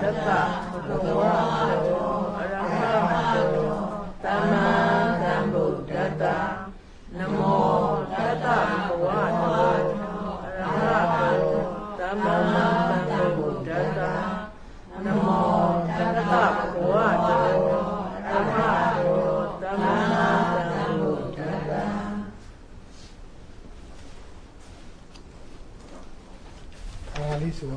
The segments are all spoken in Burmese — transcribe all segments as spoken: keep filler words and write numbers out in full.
tassa bhagavato arahato samma sambuddhassa namo tassa bhagavato arahato samma sambuddhassa namo tassa bhagavato arahato samma sambuddhassa Ali so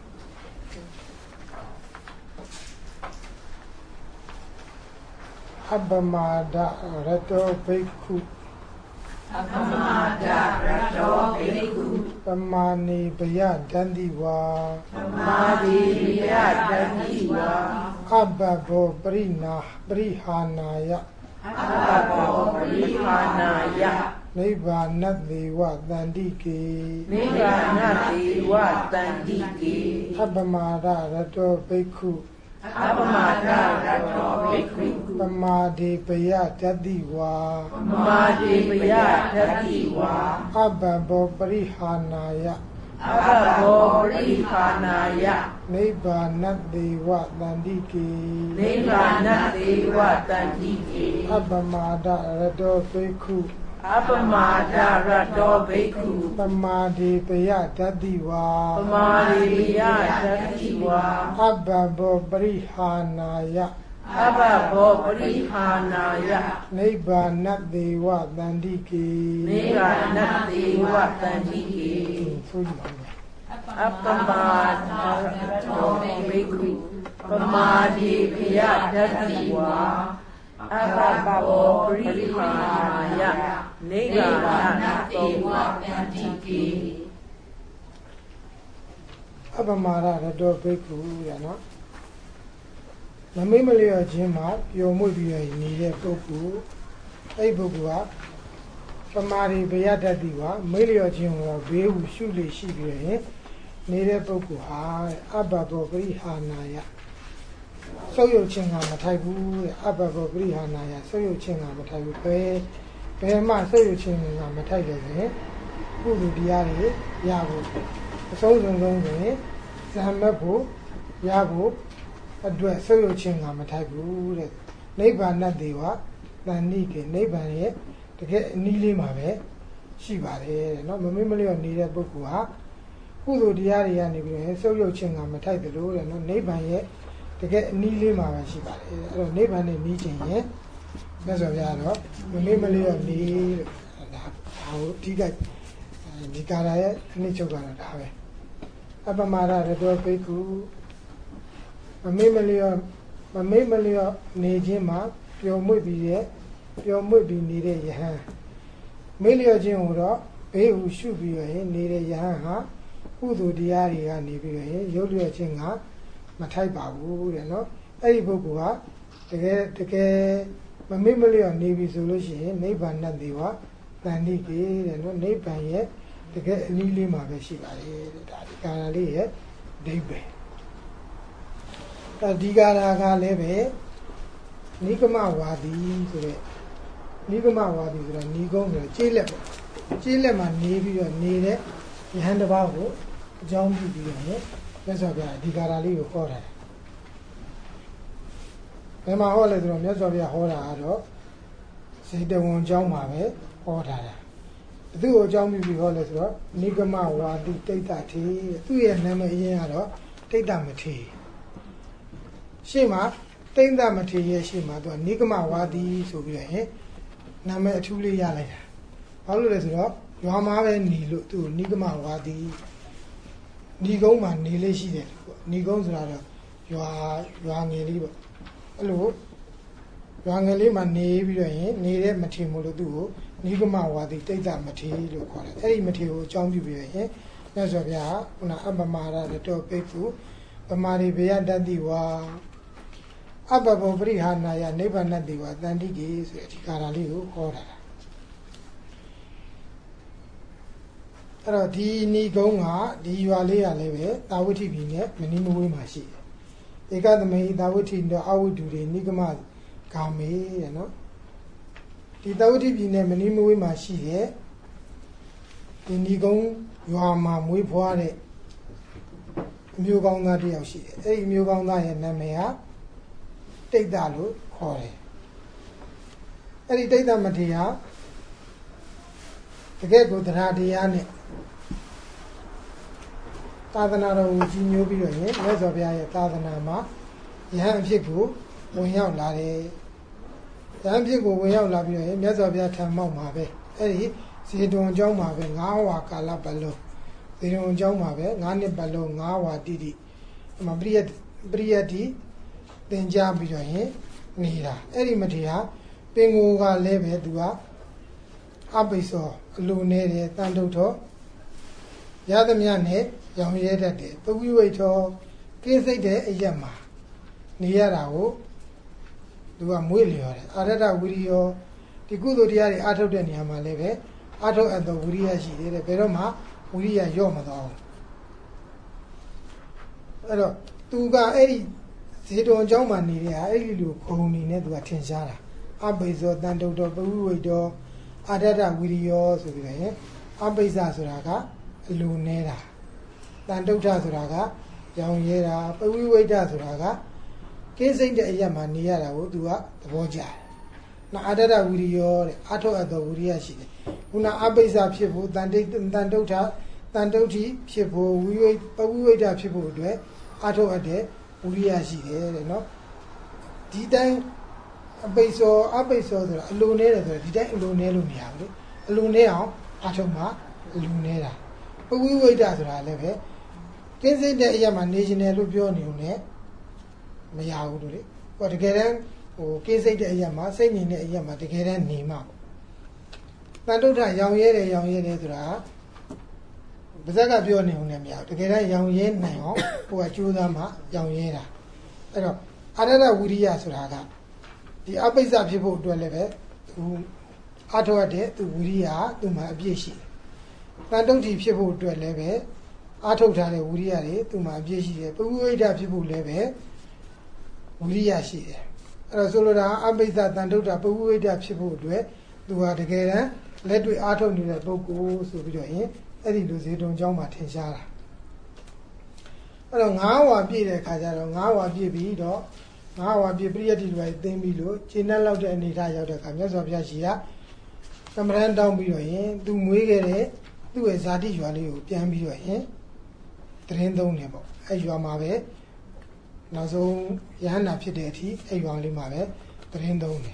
Abhamada Rato Bhikkhu Abhamada Rato Bhikkhu Pamani Baya Dandiwa Pamadi Baya Dandiwa Abhavo Prina Prihanaya Abhavo Prihanaya Nibbana-dewa Tandike Nibbana-dewa Tandike Abhamada Rato Bhikkhu Abhamada Rato Bhikkhu Pamadi Baya Dandiwa Pamadi Baya Dandiwa Abhavo Prihanaya Abhavo Prihanaya Nibbana-dewa Tandike Nibbana-dewa Tandike Abhamada Rato Bhikkhu Abhamada Rato Bhikkhu Pamadi Baya Dandiwa Pamadi Baya Dandiwa Abhavo Prihanaya Abhavo Prihanaya Nibbana-dewa Tandike Nibbana-dewa Tandike Abhamada Rato Bhikkhu Pamadi Baya Dandiwa Abhavo Prihanaya Nibbana-dewa Tandike Abhamada Rato Bhikkhu ရနော်မမေ့မလျော့ခြင်းမှာပျော်မွေ့ပြီးနေတဲ့ပုဂ္ဂိုလ်အဲ့ပုဂ္ဂိုလ်ကပမာရိဘယတ္တိဝမေ့လျော့ခြင်းကိုဘေးဟုရှုလေရှိပြီးရင်နေတဲ့ပုဂ္ဂိုလ်ဟာအဘဘပရိဟာနာယဆုပ်ယုတ်ခြင်းကမထိုက်ဘူးတဲ့အဘဘပရိဟာနာယဆုပ်ယုတ်ခြင်းကမထိုက်ဘူးပဲဘယ်မှဆုပ်ယုတ်ခြင်းကမထိုက်တယ်ဆိုရင်ကုသိုလ်တရားတွေရဖို့အဆုံးစုံဆုံးဆိုရင်ဇံမဲ့ဖို့ရဖို့အတွက်ဆုပ်ယုတ်ခြင်းကမထိုက်ဘူးတဲ့နိဗ္ဗာန်တေဝတဏ္ဍိကေနိဗ္ဗာန်ရဲ့တကယ်အနည်းလေးမှာပဲရှိပါတယ်တဲ့เนาะမမေ့မလျော့နေတဲ့ပုဂ္ဂိုလ်ဟာကုသိုလ်တရားတွေကနေပြီးရင်ဆုပ်ယုတ်ခြင်းကမထိုက်တယ်လို့တဲ့เนาะနိဗ္ဗာန်ရဲ့တကယ်အနည်းလေးမှာပဲရှိပါတယ်အဲ့တော့နိဗ္ဗာန်နဲ့နီးခြင်းရင်မြတ်စွာဘုရားတော့မမေ့မလျော့နေလို့ဒါဟိုအဓိကဒီကာရရဲ့အနည်းချုပ်ကတော့ဒါပဲအပမရရတောဘိက္ခုမမေ့မလျော့မမေ့မလျော့နေခြင်းမှာပျော်မွေ့ပြီးရဲ့ပျော်မွေ့ပြီးနေတဲ့ယဟန်မေ့လျော့ခြင်းကိုတော့ဘေးဟုရှုပြီးရင်နေတဲ့ယဟန်ဟာကုသိုလ်တရားတွေကနေပြီးရင်ရုပ်လျော့ခြင်းကမထိုက်ပါဘူးတဲ့နော်အဲ့ဒီပုဂ္ဂိုလ်ကတကယ်တကယ်မမေ့မလျော့နေပြီဆိုလို့ရှိရင်နိဗ္ဗာန်နဲ့တေဝတဏ္ဍိကေတဲ့နော်နိဗ္ဗာန်ရဲ့တကယ်အနည်းလေးမှာပဲရှိပါတယ်တဲ့ဒါဒီကာရလေးရဲ့အဓိပ္ပာယ်ဒီကာရကလည်းပဲနိဂမဝါဒီဆိုတဲ့နိဂမဝါဒီဆိုတာညီကုန်းဆိုတော့ကျေးလက်ပေါ့ကျေးလက်မှာနေပြီးတော့နေတဲ့ယဟန်တစ်ပါးကိုအကြောင်းပြုပြီးတော့မြတ်စွာဘုရားဒီကာရလေးကိုဟောတာဘယ်မှာဟောလဲဆိုတော့မြတ်စွာဘုရားဟောတာကတော့စေတဝန်ကျောင်းမှာပဲဟောတာတာဘသူ့ကိုအကြောင်းပြုပြီးဟောလဲဆိုတော့နိဂမဝါဒီတိဋ္ဌထေသူ့ရဲ့နာမည်အရင်ကတော့တိဋ္ဌမထေရှေ့မှာတိဋ္ဌမထေရဲ့ရှေ့မှာသူကနိဂမဝါဒီဆိုပြီးတော့ရင်နာမည်အထူးလေးရလိုက်တာဘာလို့လဲဆိုတော့ရွာမှာပဲနေလို့သူ့နိဂမဝါဒီညီကုန်းမှာနေလေးရှိတယ်ပေါ့ညီကုန်းဆိုတာတော့ရွာရွာငယ်လေးပေါ့အဲ့လိုရွာငယ်လေးမှာနေပြီးတော့ရင်နေတဲ့မထေမို့လို့သူ့ကိုနိဂမဝါဒီတိဋ္ဌမထေလို့ခေါ်တယ်အဲ့ဒီမထေကိုအကြောင်းပြုပြီးတော့ရင်မြတ်စွာဘုရားခုနအပမရတတောပိက္ခုပမာရိဘယတတိဝါအဘဘောပရိဟာနာယနိဗ္ဗာန်တေဝတန္တိကေဆိုတဲ့အဒီကာရလေးကိုဟောတာအဲ့တော့ဒီဏီကုန်းကဒီရွာလေးရလည်းပဲတာဝတိပြည်နဲ့မနီမဝေးမှာရှိတယ်ဧကသမေတာဝတိတော့အဝိတုတွေနိဂမဂါမေတဲ့နော်ဒီတာဝတိပြည်နဲ့မနီမဝေးမှာရှိတဲ့ဒီဏီကုန်းရွာမှာမွေးဖွားတဲ့မျိုးကောင်းသားတစ်ယောက်ရှိတယ်အဲ့ဒီမျိုးကောင်းသားရဲ့နာမည်ဟာတိတ်တာလို့ခေါ်တယ်အဲ့ဒီတိတ်တာမထေရတကယ်ကိုတရားတရားနဲ့သာသနာတော်ကိုကြီးညိုပြီးတော့ရင်မြတ်စွာဘုရားရဲ့သာသနာမှာယဟန်အဖြစ်ကိုဝင်ရောက်လာတယ်ယဟန်အဖြစ်ကိုဝင်ရောက်လာပြီးတော့ရင်မြတ်စွာဘုရားထံမောက်မှာပဲအဲ့ဒီဇေတွန်ကျောင်းမှာပဲငါးဝါကာလပတ်လုံးဇေတွန်ကျောင်းမှာပဲငါးနှစ်ပတ်လုံးငါးဝါတိတိအမပရိယပရိယတိသင်ကြားပြီးတော့ရင်နေတာအဲ့ဒီမထေရပင်ကိုကလည်းပဲသူကအပိစောအလိုနေတယ်တန်တုတ်တော်ရသမျှနဲ့ရောင်ရဲတတ်တယ်ပဝိဝိတ်တော်ကင်းစိတ်တဲ့အရက်မှာနေရတာကိုသူကမွေးလျော်တယ်အာရတဝိရိယောဒီကုသိုလ်တရားတွေအားထုတ်တဲ့နေရာမှာလည်းပဲအားထုတ်အပ်သောဝိရိယရှိသေးတယ်ဘယ်တော့မှဝိရိယရော့မသွားဘူးအဲ့တော့သူကအဲ့ဒီဇေတုံအကြောင်းမှာနေတဲ့ဟာအဲ့ဒီလိုခုံနေနဲ့သူကထင်ရှားတာအပိစောတန်တုတ်တော်ပဝိဝိတ်တော်အာရတဝိရိယောဆိုပြီးတော့ရင်အပိစဆိုတာကအလိုနေတာတန်တုတ်ထဆိုတာကရောင်ရဲတာပဝိဝိတဆိုတာကကင်းစိတ်တဲ့အရက်မှာနေရတာကိုသူကသဘောကျတယ်။နာအာတတဝိရိယောတဲ့အထောက်အတော်ဝိရိယရှိတယ်။ခုနအပိစဖြစ်ဖို့တန်တိတန်တုတ်ထတန်တုတ်တိဖြစ်ဖို့ဝိဝိပဝိဝိတဖြစ်ဖို့အတွက်အထောက်အတဲ့ဝိရိယရှိတယ်တဲ့နော်။ဒီတိုင်းအပိစောအပိစောဆိုတာအလိုနေတယ်ဆိုတော့ဒီတိုင်းအလိုနေလို့မရဘူးလေ။အလိုနေအောင်အထောက်မှအလိုနေတာ။ပဝိဝိတဆိုတာလည်းပဲကင်းစိတ်တဲ့အရက်မှာနေရှင်တယ်လို့ပြောနေုံနဲ့မရဘူးလို့လေဟိုတကယ်တမ်းဟိုကင်းစိတ်တဲ့အရက်မှာစိတ်ငြိမ်တဲ့အရက်မှာတကယ်တမ်းနေမှာတန်တုဋ္ဌရောင်ရဲတယ်ရောင်ရဲတယ်ဆိုတာဗဇက်ကပြောနေုံနဲ့မရဘူးတကယ်တမ်းရောင်ရဲနိုင်အောင်ဟိုကကြိုးစားမှရောင်ရဲတာအဲ့တော့အာရတဝိရိယဆိုတာကဒီအပိစ္ဆဖြစ်ဖို့အတွက်လည်းပဲသူအထောက်အတဲ့သူဝိရိယသူ့မှာအပြည့်ရှိတယ်တန်တုဋ္ဌဖြစ်ဖို့အတွက်လည်းပဲအားထုတ်ထားတဲ့ဝိရိယတွေသူ့မှာအပြည့်ရှိတယ်ပဝိဝိဒဖြစ်ဖို့လည်းပဲဝိရိယရှိတယ်အဲ့တော့ဆိုလိုတာအပိစ္ဆတန်တုဋ္ဌပဝိဝိဒဖြစ်ဖို့အတွက်သူဟာတကယ်တမ်းလက်တွေ့အားထုတ်နေတဲ့ပုဂ္ဂိုလ်ဆိုပြီးတော့ရင်အဲ့ဒီလိုဇေတုံကျောင်းမှာထင်ရှားတာအဲ့တော့ငါးဝါပြည့်တဲ့အခါကျတော့ငါးဝါပြည့်ပြီးတော့ငါးဝါပြည့်ပရိယတ္တိတွေသိမ်းပြီးလို့ခြေနဲ့လောက်တဲ့အနေထားရောက်တဲ့အခါမြတ်စွာဘုရားရှိကသမရန်တောင်းပြီးတော့ရင်သူမွေးခဲ့တဲ့သူ့ရဲ့ဇာတိရွာလေးကိုပြန်ပြီးတော့ရင်တရင်သုံးနေပေါ့အဲ့ရွာမှာပဲနောက်ဆုံးရဟန္တာဖြစ်တဲ့အထိအဲ့ရွာလေးမှာပဲတရင်သုံးနေ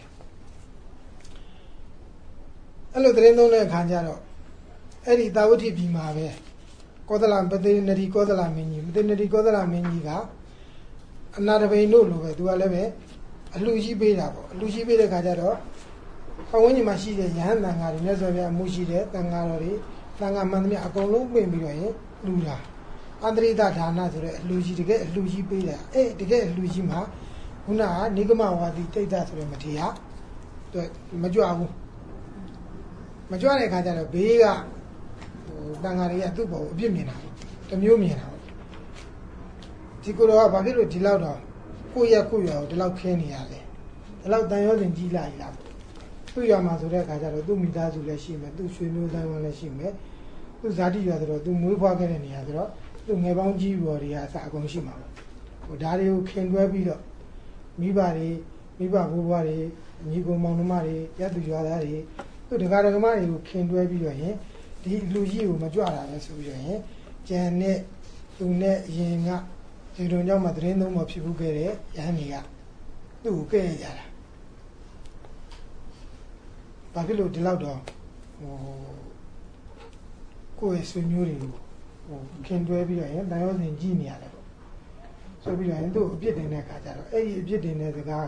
အဲ့လိုတရင်သုံးတဲ့အခါကျတော့အဲ့ဒီတာဝတိပြည်မှာပဲကောသလပတိနရီကောသလမင်းကြီးပတိနရီကောသလမင်းကြီးကအနာတပိန်တို့လိုပဲသူကလည်းပဲအလှကြီးပေးတာပေါ့အလှကြီးပေးတဲ့အခါကျတော့အဝင်းကြီးမှာရှိတဲ့ရဟန္တာငါတွေမြတ်စွာဘုရားအမှုရှိတဲ့တန်ဃာတော်တွေတန်ဃာမှန်သမျှအကုန်လုံးပြင်ပြီးတော့ရင်လူတာအန္တရိတဌာနဆိုတဲ့အလှကြီးတကယ်အလှကြီးပေးတာအဲ့တကယ်အလှကြီးမှာခုနကနိဂမဝါဒီတိတ်တာဆိုတဲ့မထေရသူမကြွဘူးမကြွတဲ့အခါကျတော့ဘေးကဟိုတန်ဃာတွေကသူ့ဘောအပြစ်မြင်တာတမျိုးမြင်တာဒီကိုတော့ဘာဖြစ်လို့ဒီလောက်တော့ကိုယ့်ရက်ကိုယ့်ရွာကိုဒီလောက်ခင်းနေရလဲဒီလောက်တန်ရောစင်ကြီးလာပြီလားသူ့ရွာမှာဆိုတဲ့အခါကျတော့သူ့မိသားစုလည်းရှိမယ်သူ့ရွှေမျိုးသားလည်းရှိမယ်သူ့ဇာတိရွာဆိုတော့သူမွေးဖွားခဲ့တဲ့နေရာဆိုတော့သူ့ငယ်ပေါင်းကြီးပေါ်တွေကအစအကုန်ရှိမှာပေါ့ဟိုဒါတွေကိုခင်တွဲပြီးတော့မိဘတွေမိဘဘိုးဘွားတွေညီကိုမောင်နှမတွေရသူရွာသားတွေသူ့ဒကာဒကမတွေကိုခင်တွဲပြီးတော့ရင်ဒီလူကြီးကိုမကြွတာပဲဆိုပြီးတော့ရင်ကျန်တဲ့သူနဲ့အရင်ကဒီတုန်းကြောင့်မှသတင်းသုံးမဖြစ်ဘူးခဲ့တဲ့ရဟန်းကြီးကသူ့ကိုကဲ့ရကြတာဘာဖြစ်လို့ဒီလောက်တော့ဟိုကိုယ့်ရဲ့ဆွေမျိုးတွေကိုဟိုခင်တွဲပြီးတော့ရင်တန်ရောစင်ကြည့်နေရတယ်ပေါ့ဆိုပြီးတော့ရင်သူ့အပြစ်တင်တဲ့အခါကျတော့အဲ့ဒီအပြစ်တင်တဲ့စကား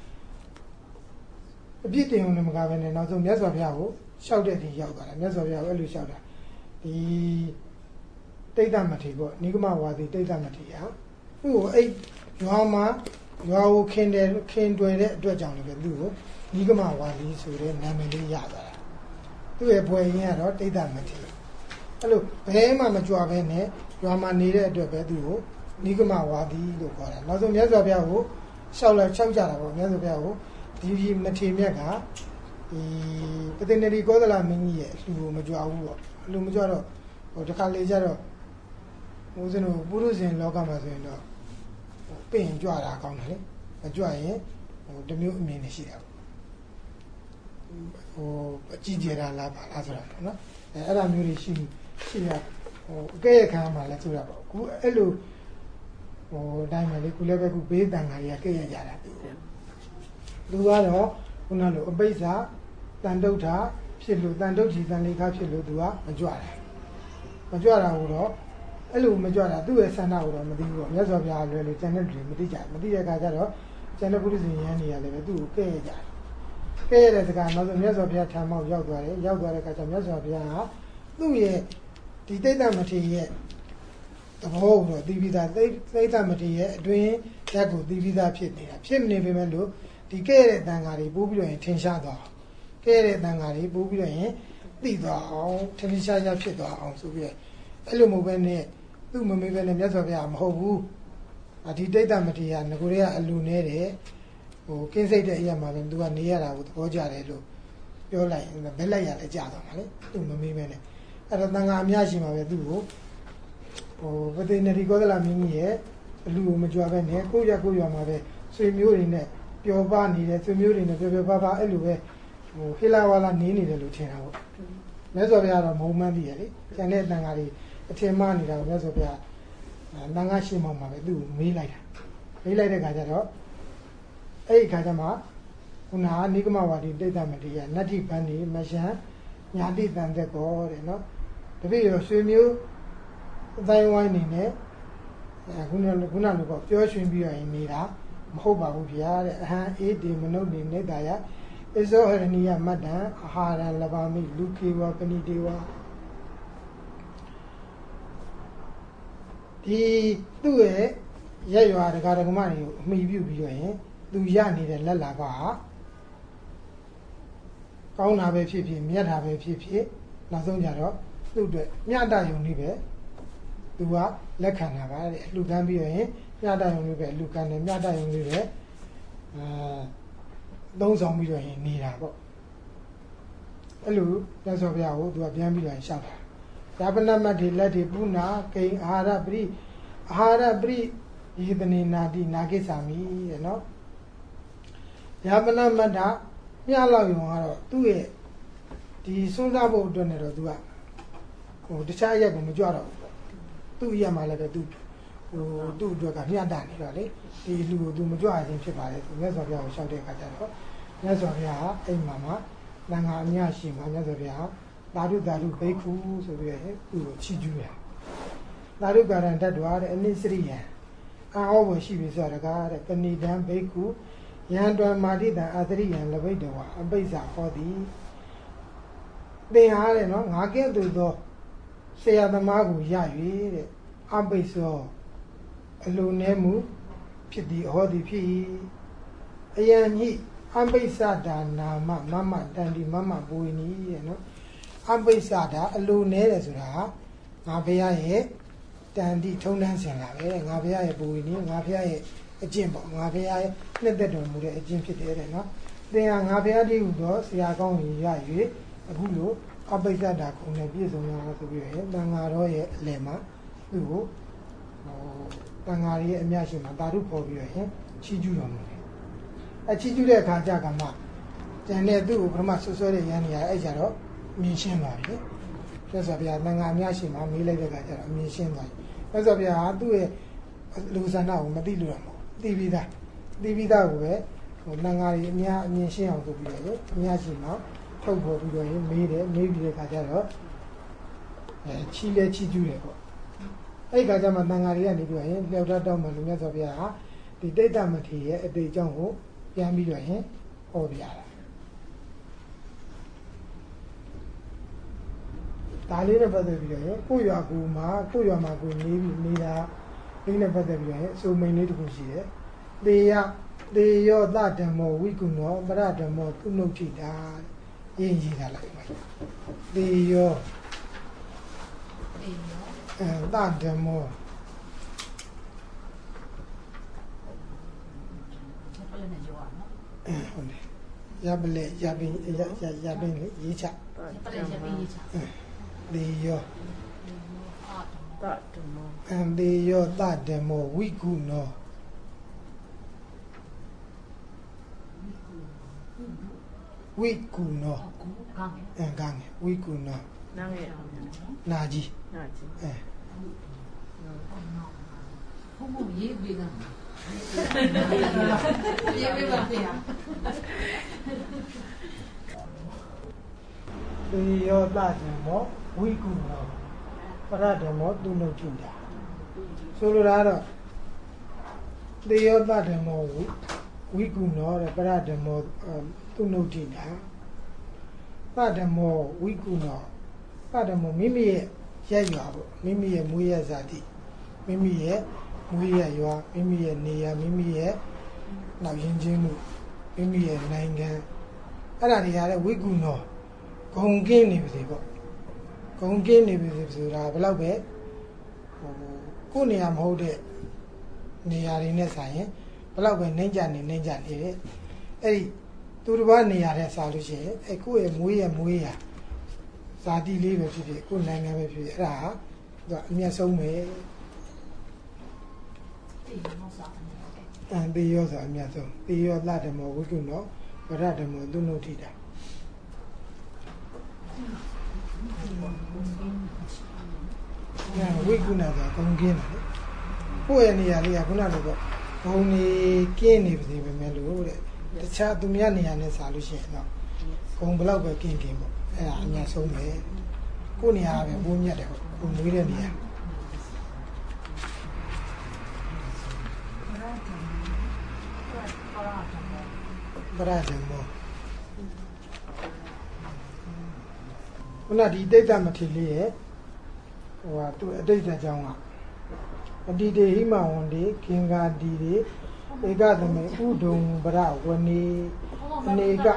ကအပြစ်တင်ုံနဲ့မကဘဲနဲ့နောက်ဆုံးမြတ်စွာဘုရားကိုရှောက်တဲ့အထိရောက်သွားတယ်မြတ်စွာဘုရားကိုအဲ့လိုရှောက်တာဒီတိဋ္ဌမထေပေါ့နိဂမဝါဒီတိဋ္ဌမထေဟာသူ့ကိုအဲ့ရွာမှာရွာကိုခင်တယ်ခင်တွယ်တဲ့အတွက်ကြောင့်လည်းပဲသူ့ကိုနိဂမဝါဒီဆိုတဲ့နာမည်လေးရသွားတာသူ့ရဲ့ဘွယ်ရင်းကတော့တိဋ္ဌမထေအဲ့လိုဘယ်မှမကြွဘဲနဲ့ရွာမှာနေတဲ့အတွက်ပဲသူ့ကိုနိဂမဝါဒီလို့ခေါ်တာနောက်ဆုံးမြတ်စွာဘုရားကိုရှောက်လိုက်ရှောက်ကြတာပေါ့မြတ်စွာဘုရားကိုဒီဒီမထေမြတ်ကဒီပတိနေရီကောသလမင်းကြီးရဲ့အလှကိုမကြွဘူးပေါ့အလှမကြွတော့ဟိုတခါလေကျတော့ဦးဇင်းတို့ပုရုဇဉ်လောကမှာဆိုရင်တော့ပင်ကြွတာကောင်းတယ်လေမကြွရင်ဟိုတမျိုးအမြင်နေရှိတယ်ဟိုအကြည့်ကြတာလားပါလားဆိုတာပေါ့နော်အဲအဲ့ဒါမျိုးတွေရှိရှိရဟိုအကဲ့ခံမှာလဲဆိုတာပေါ့အခုအဲ့လိုဟိုတိုင်းမှာလေခုလည်းပဲခုဘေးတန်ခါကြီးကဲ့ရကြတာသူကတော့ခုနလိုအပိစ္ဆာတန်တုဋ္ဌာဖြစ်လို့တန်တုဋ္ဌီတန်လေခါဖြစ်လို့သူကမကြွတာမကြွတာဟိုတော့အဲ့လိုမကြွတာသူ့ရဲ့ဆန္ဒကိုတော့မသိဘူးပေါ့မြတ်စွာဘုရားလွယ်လို့ကျန်တဲ့လူတွေမသိကြမသိတဲ့အခါကျတော့ကျန်တဲ့ပုရိသေရန်နေရလည်းပဲသူ့ကိုကဲ့ရကြတယ်ကဲ့ရတဲ့စကားနောက်ဆိုမြတ်စွာဘုရားထာမောက်ရောက်သွားတယ်ရောက်သွားတဲ့အခါကျမြတ်စွာဘုရားကသူ့ရဲ့ဒီတိတ်တမထေရရဲ့သဘောကိုတော့သိပြီးသားသိသိတမထေရရဲ့အတွင်းဓာတ်ကိုသိပြီးသားဖြစ်နေတာဖြစ်နေပေမဲ့လို့ဒီကဲ့ရတဲ့တန်ဃာတွေပို့ပြီးတော့ရင်ထင်ရှားသွားအောင်ကဲ့ရတဲ့တန်ဃာတွေပို့ပြီးတော့ရင်သိသွားအောင်ထင်ရှားရှားဖြစ်သွားအောင်ဆိုပြီးအဲ့လိုမဟုတ်ဘဲနဲ့သူ့မမေးပဲနဲ့မြတ်စွာဘုရားမဟုတ်ဘူးဒီတိတ်တမထေရငကိုတွေကအလူနေတယ်ဟိုကင်းစိတ်တဲ့အရာမှာပဲသူကနေရတာကိုသဘောကျတယ်လို့ပြောလိုက်ဘယ်လိုက်ရလဲကြာသွားမှာလေသူ့မမေးပဲနဲ့အဲ့တော့တန်ဃာအများရှိမှာပဲသူ့ကိုဟိုပတိနရီကောသလမင်းကြီးရဲ့အလူကိုမကြွပဲနဲ့ကိုရကိုရမှာပဲဆွေမျိုးတွေနဲ့ပျော်ပါနေတယ်ဆွေမျိုးတွေနဲ့ပျော်ပျော်ပါပါအဲ့လိုပဲဟိုဟေလာဝါလာနေနေတယ်လို့ထင်တာပေါ့မြတ်စွာဘုရားတော့မုံမှန်းသိရလေကျန်တဲ့တန်ဃာတွေအထင်မှားနေတာကိုမြတ်စွာဘုရားတန်ဃာရှိမှမှာပဲသူ့ကိုမေးလိုက်တာမေးလိုက်တဲ့ခါကျတော့အဲ့ဒီခါကျမှခုနကနိဂမဝါဒီတိတ်တမတိယနတ္တိပန္နိမရှံညာတိတန်သက်ကောတဲ့နော်တပည့်ရောရွှေမျိုးအတိုင်းဝိုင်းနေနဲ့ခုနကခုနကပြောရွှင်ပြီးရရင်နေတာမဟုတ်ပါဘူးဗျာတဲ့အဟံအေဒီမနုဿိနေတာယဣဇောဟရဏိယမတ္တံအာဟာရလဘာမိလူခေဝပဏိတေဝဒီသူ့ရဲ့ရက်ရွာဒကာဒကမတွေကိုအမိပြုပြီးတော့ရင်သူရနေတဲ့လက်လာကကောင်းတာပဲဖြစ်ဖြစ်မြတ်တာပဲဖြစ်ဖြစ်နောက်ဆုံးကြတော့သူ့အတွက်မြတ်တယုံလေးပဲသူကလက်ခံတာပါတဲ့လူကမ်းပြီးတော့ရင်မြတ်တယုံလေးပဲလူကမ်းတယ်မြတ်တယုံလေးပဲအာသုံးဆောင်ပြီးတော့ရင်နေတာပေါ့အဲ့လိုမြတ်စွာဘုရားကိုသူကပြန်ပြီးတော့ရှောက်တာဒါပနမတ်ဒီလက်ဒီပုနာကိဉ္အာဟာရပရိအာဟာရပရိယေတနေနာတိနာကိစ္ဆာမိတဲ့နော်ယာပနမတ်တာမြလောက်ရုံကတော့သူ့ရဲ့ဒီစွန်းစားဖို့အတွက်နဲ့တော့သူကဟိုတခြားအရက်ကမကြွတော့သူ့အရက်မှာလည်းပဲသူဟိုသူ့အတွက်ကမြတ်တာနေတော့လေဒီလူကိုသူမကြွခြင်းဖြစ်ပါလေသူမြတ်စွာဘုရားကိုရှောက်တဲ့အခါကျတော့မြတ်စွာဘုရားအိမ်မှာမှာတန်ခါအများရှိမှာမြတ်စွာဘုရားသာဓုသာဓုဘိက္ခုဆိုပြီးတော့သူ့ကိုချီးကျူးတယ်သာဓုကာရံတတ်တော်တဲ့အနိစ္စရိယံအာဟောဘရှိပြီဆိုတော့တဲ့ပဏိဒံဘိက္ခုယံတွင်မာတိတံအာသရိယံလဘိတဝအပိစ္ဆာဟောတိသင်ဟာတဲ့နော်ငါကဲ့သို့သောဆရာသမားကိုရ၍တဲ့အပိစ္ဆောအလိုနည်းမှုဖြစ်သည်ဟောသည်ဖြစ်အယံညိအပိစ္ဆဒါနာမမမတန်ဒီမမပွေနီတဲ့နော်အပိစ္ဆဒါအလိုနည်းတယ်ဆိုတာငါဘုရားရဲ့တန်ဒီထုံးတန်းစင်လာပဲငါဘုရားရဲ့ပွေနီငါဘုရားရဲ့အကျင့်ပေါ့ငါဘုရားရဲ့နှစ်သက်တော်မူတဲ့အကျင့်ဖြစ်တယ်တဲ့နော်သင်ဟာငါဘုရားတည်းဟူသောဆရာကောင်းကြီးရ၍အခုလိုအပိစ္ဆဒါခုံနဲ့ပြည့်စုံရဆိုပြီးတော့တန်ဃာတော်ရဲ့အလယ်မှာသူ့ကိုဟိုတန်ဃာရဲ့အမြတ်ရှိမှာတာရုပေါ်ပြီးတော့ရင်ချီးကျူးတော်မူတယ်အချီးကျူးတဲ့အခါကျကမှကျန်တဲ့သူ့ကိုပထမဆွဆွဲတဲ့ရန်နေရအဲ့ကြတော့မြင်ရှင်းသွားပြီမြတ်စွာဘုရားတန်ဃာအမြတ်ရှိမှာမေးလိုက်တဲ့အခါကျတော့မြင်ရှင်းသွားပြီမြတ်စွာဘုရားဟာသူ့ရဲ့လူဆန္ဒကိုမသိလို့ရမှာသိပြီးသားသိပြီးသားကိုပဲဟိုတန်ဃာကြီးအများအမြင်ရှင်းအောင်လုပ်ပြီးတော့အမြတ်ရှိမှာထုတ်ပေါ်ပြီးတော့မေးတယ်မေးပြီးတဲ့အခါကျတော့အဲချီးလဲချီးကျူးတယ်ပေါ့အဲ့ဒီခါကျမှတန်ဃာတွေကနေပြီးတော့ရင်လျှောက်တတ်တော့မှလူမြတ်စွာဘုရားဟာဒီတိတ်တမထေရရဲ့အတိတ်အကြောင်းကိုပြန်ပြီးတော့ရင်ဟောပြရတာဒါလေးနဲ့ပတ်သက်ပြီးတော့ရင်ကိုရွာကူမှာကိုရွာမှာကိုနေပြီးနေတာလေးနဲ့ပတ်သက်ပြီးတော့ရင်အစိုးမိန်လေးတစ်ခုရှိတယ်သေယသေယောသဓမ္မောဝိကုဏောပရဓမ္မောကုဏုဋ္ဌိတာရင်းကြီးတာလိုက်ပါသေယောအဲသဓမ္မောဟုတ်တယ်ရပလေရပင်ရရရပင်ရေးချပလေရပင်ရေးချသေယောသဓမ္မောအံသေးယောတဓမ္မောဝိကုနောဝိကုနောအံကငယ်ဝိကုနောနာငယ်နာကြီးနာကြီးအဲဘုံဘုံရေးပေးတာရေးပေးပါဗျာသေယောတဓမ္မောဝိကုနောပရဓမ္မောသူနုဋ္ဌိတာဆိုလိုတာတော့သေယောတဓမ္မောဝိကုနောတဲ့ပရဓမ္မောသူနုဋ္ဌိတာပဓမ္မောဝိကုနောပဓမ္မောမိမိရဲ့ရက်ရွာပေါ့မိမိရဲ့မွေးရဇာတိမိမိရဲ့မွေးရရွာမိမိရဲ့နေရာမိမိရဲ့နောက်ရင်ချင်းမှုမိမိရဲ့နိုင်ငံအဲ့ဒါတွေရတဲ့ဝိကုနောဂုံကင်းနေပြီပေါ့ဂုံကင်းနေပြီဆိုတာဘယ်လောက်ပဲဟိုကိုယ်နေရာမဟုတ်တဲ့နေရာတွေနဲ့ဆိုင်ရင်ဘယ်လောက်ပဲနှိမ့်ကြနေနှိမ့်ကြနေတယ်အဲ့ဒီသူတစ်ပါးနေရာတဲ့စားလို့ရှိရင်အဲ့ကိုယ့်ရဲ့မွေးရမွေးရဇာတိလေးပဲဖြစ်ဖြစ်ကိုယ်နိုင်ငံပဲဖြစ်ဖြစ်အဲ့ဒါဟာသူကအမြတ်ဆုံးပဲအံတေယောဆိုအမြတ်ဆုံးတေယောလဓမ္မောဝိကုနောဝရဓမ္မောသူနုဋ္ဌိတာညာဝိကုဏဆိုတာဂုံကင်းတယ်ကိုယ့်ရဲ့နေရာလေးကခုနကတော့ဂုံနေကင်းနေပြီပဲမဲ့လို့တဲ့တခြားသူများနေရာနဲ့စားလို့ရှိရင်တော့ဂုံဘလောက်ပဲကင်းကင်းပေါ့အဲ့ဒါအများဆုံးပဲကိုယ့်နေရာပဲဘိုးမြတ်တယ်ပေါ့ကိုမွေးတဲ့နေရာပရဓမ္မောခုနဒီတိတ်တမထေလေးရဲ့ဟိုဟာသူအတိတ်အကြောင်းကအတိတေဟိမဝန္တိခင်္ဂာတိတွေဧကသမေဥဒုံပရဝနေအနေက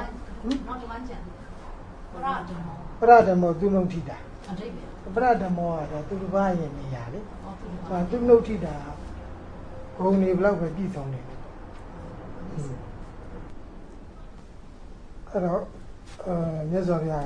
ပရဓမ္မောသူနုဋ္ဌိတာပရဓမ္မောကတော့သူတစ်ပါးရဲ့နေရာလေဟာသူနုဋ္ဌိတာဂုံနေဘလောက်ပဲပြည့်စုံတယ်အဲ့တော့အဲမြတ်စွာဘုရား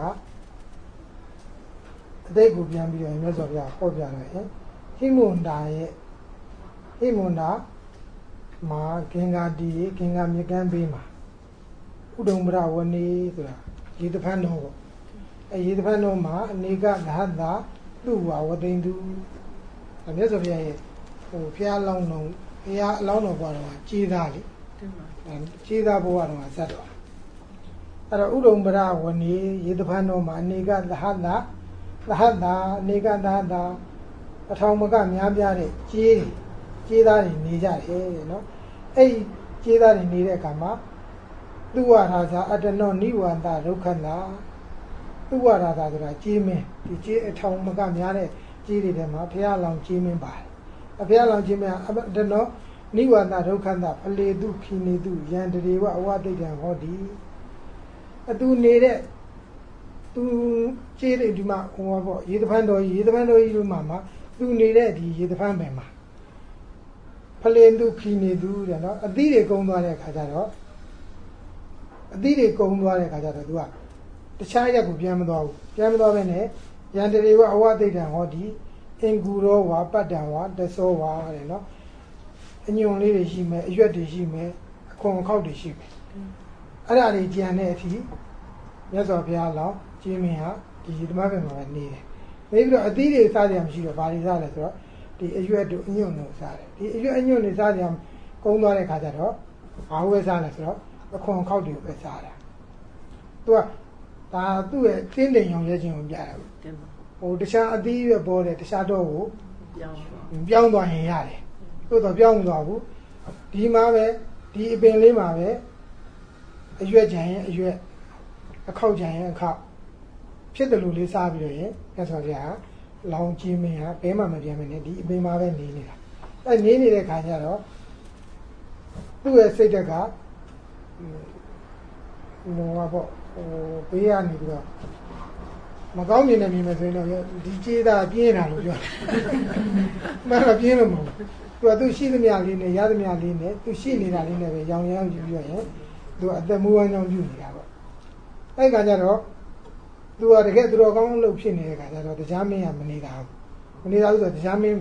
ကအတိတ်ကိုပြန်ပြီးတော့မြတ်စွာဘုရားဟောပြတယ်ဟိမွန်တာရဲ့ဟိမွန်တာမှာဂင်္ဂာတီဂင်္ဂာမြကန်းပေးမှာဥဒုံပရဝနေဆိုတာရေတဖန်တော်ပေါ့အဲရေတဖန်တော်မှာအနေကလဟတာသူ့ဝဝသိန်သူမြတ်စွာဘုရားရဲ့ဟိုဖျားလောင်းတော်ဖျားအလောင်းတော်ဘွားတော်ကကြီးသားလေကြီးသားဘွားတော်ကဇတ်တော်အဲ့တော့ဥဒုံပရဝနေရေတဖန်တော်မှာအနေကလဟတာလဟတာအနေကလဟတာအထောင်မကများပြားတဲ့ကြီးကြီးသားတွေနေကြတယ်တဲ့နော်အဲ့ဒီကြီးသားတွေနေတဲ့အခါမှာသူဝရာဇာအတ္တနောနိဝန္တဒုက္ခနာသူဝရာဇာဆိုတာကြီးမင်းဒီကြီးအထောင်မကများတဲ့ကြီးတွေထဲမှာဘုရားလောင်ကြီးမင်းပါတယ်အဘုရားလောင်ကြီးမင်းအတ္တနောနိဝန္တဒုက္ခနာဖလေတုခိနေတုယန္တရေဝအဝတိတံဟောတိအတူနေတဲ့သူကျေးတွေဒီမှာဟောပေါ့ရေတဖန်တော်ရေတဖန်တော်ကြီးလိုမှာမှာသူနေတဲ့ဒီရေတဖန်ပင်မှာဖလင်သူခီနေသူတဲ့နော်အသီးတွေကုန်းသွားတဲ့အခါကျတော့အသီးတွေကုန်းသွားတဲ့အခါကျတော့သူကတခြားရက်ကိုပြန်မသွားဘူးပြန်မသွားဘဲနဲ့ယန္တရေဝအဝတိတံဟောဒီအင်ကူရောဝါပတ္တံဝါတသောဝါတဲ့နော်အညွန်လေးတွေရှိမယ်အရွက်တွေရှိမယ်အခွန်အခောက်တွေရှိမယ်အဲ့ဒါတွေကြံတဲ့အထိမြတ်စွာဘုရားလောင်းကျင်းမင်းဟာဒီဓမ္မပင်မှာပဲနေတယ်နေပြီးတော့အသီးတွေစားကြရမရှိတော့ဘာတွေစားလဲဆိုတော့ဒီအရွက်တို့အညွန့်တို့စားတယ်ဒီအရွက်အညွန့်တွေစားကြရကုန်းသွားတဲ့ခါကျတော့ဘာဝဲစားလဲဆိုတော့အခွန်ခောက်တွေပဲစားတာသူကဒါသူ့ရဲ့တင်းတိမ်ရောင်ရဲခြင်းကိုပြတာဟိုတခြားအသီးရွက်ပေါ်တယ်တခြားတော့ကိုပြောင်းပြောင်းသွားရင်ရတယ်သို့တော့ပြောင်းမသွားဘူးဒီမှာပဲဒီအပင်လေးမှာပဲအရွက်ကြံရင်အရွက်အခောက်ကြံရင်အခောက်ဖြစ်တယ်လို့လေးစားပြီးတော့ရင်မြတ်စွာဘုရားလောင်ကြီးမင်းဟာဘဲမှမပြန်မနဲ့ဒီအပင်မှာပဲနေနေတာအဲနေနေတဲ့ခါကျတော့သူ့ရဲ့စိတ်ဓာတ်ကဟိုဟာပေါ့ဟိုဘေးကနေပြီးတော့မကောင်းမြင်နေမြင်မယ်ဆိုရင်တော့ဒီကြေးသားပြင်းတာလို့ပြောတယ်။မှန်တော့ပြင်းလို့မဟုတ်ဘူး။သူကသူရှိသမျှလေးနဲ့ရသမျှလေးနဲ့သူရှိနေတာလေးနဲ့ပဲရောင်ရမ်းယူပြီးတော့ရင်သူကအသက်မွေးဝမ်းကြောင်းပြုနေတာပေါ့။အဲ့ခါကျတော့သူကတကယ်သူတော်ကောင်းလို့ဖြစ်နေတဲ့ခါကျတော့တရားမင်းကမနေတာဘူး။မနေတာဘူးဆိုတော့တရားမင်း